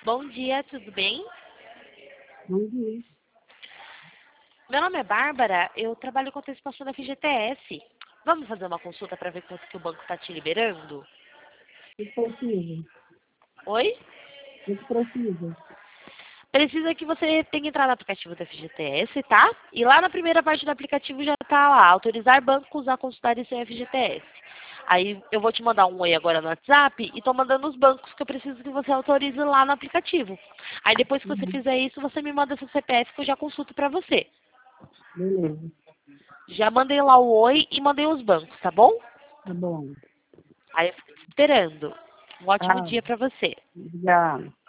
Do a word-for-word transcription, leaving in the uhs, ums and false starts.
Bom dia, tudo bem? Bom dia. Meu nome é Bárbara, eu trabalho com antecipação da F G T S. Vamos fazer uma consulta para ver quanto que o banco está te liberando? O que precisa? Oi? O que precisa? Precisa que você tenha entrado no aplicativo da F G T S, tá? E lá na primeira parte do aplicativo já tá lá, autorizar bancos a consultarem seu F G T S. Aí eu vou te mandar um oi agora no WhatsApp e tô mandando os bancos que eu preciso que você autorize lá no aplicativo. Aí depois que você Uhum. fizer isso, você me manda seu C P F que eu já consulto pra você. Beleza. Já mandei lá o oi e mandei os bancos, tá bom? Tá bom. Aí eu fico te esperando. Um ótimo Tá. dia pra você. Obrigada.